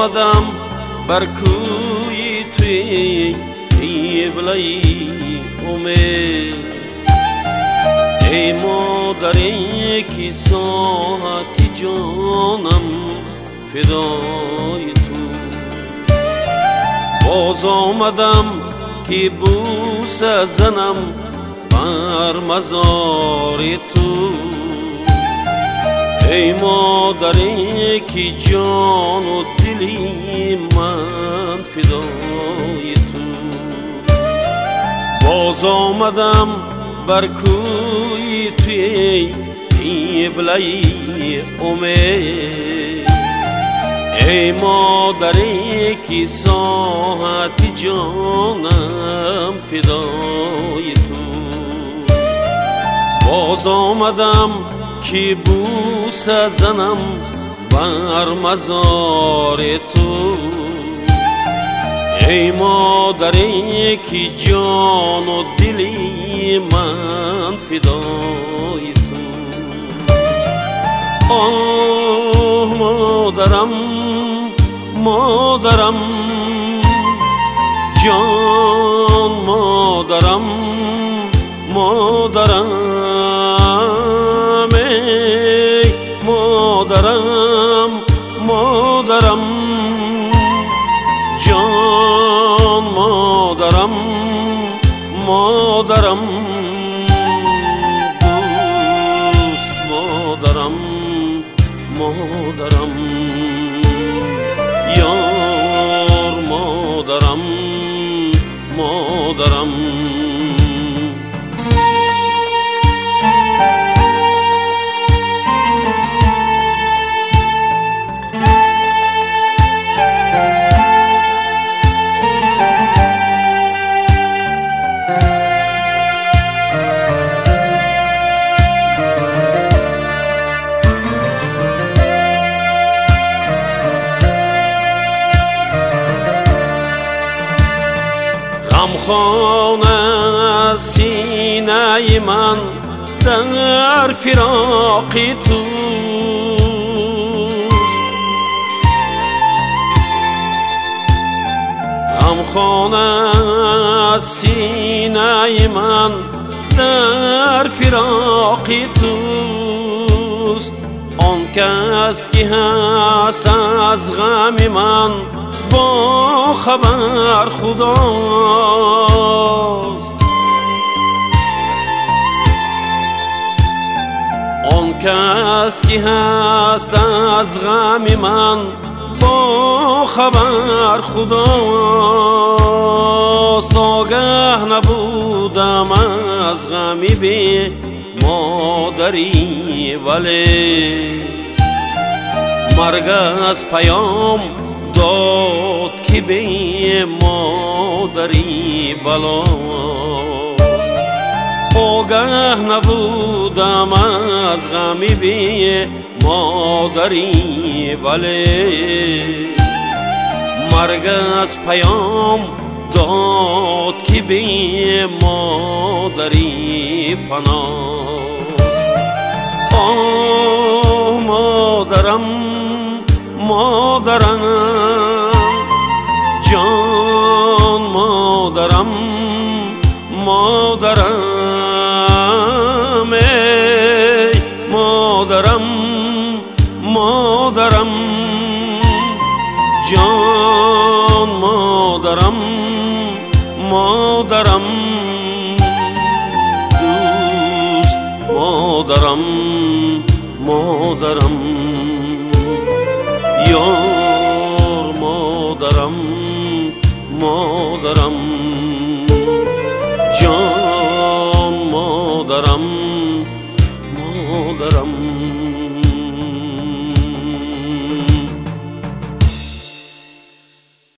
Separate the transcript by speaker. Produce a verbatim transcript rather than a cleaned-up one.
Speaker 1: آمدم بر کوی توی قبله امید. ای مادری که ساعتی جانم فدای تو، باز آمدم که بوس زنم بر مزار تو. ای مادری که جان و دلی من فدای تو، باز آمدم بر کوی توی قبله امید. ای مادری که ساعت جانم فدای تو، باز آمدم که بوس زنم بر مزار تو. ای مادری که جان و دلی من فدای تو. آه مادرم مادرم جان، مادرم مادرم ای مادرم مادرم جان، مادرم مادرم دوست، مادرم مادرم یار، مادرم مادرم. غمخانه سینه من در فراق توست. غمخانه سینه من در فراق توست. آن کس که هست از غم من با خبر خداست. آن کس که هست از غم من با خبر خداست. آگه نبودم از غمی بی مادری، ولی مرگ از پیام داد که به مادری بلاست. آگه نبودم از غمی به مادری، ولی مرگ از پیام داد که به مادری فناست. آه مادرم مادرم جان، مادرم مادرم ای مادرم مادرم جان، مادرم مادرم دوست، مادرم مادرم یار، مادرم مادرم جان، مادرم مادرم.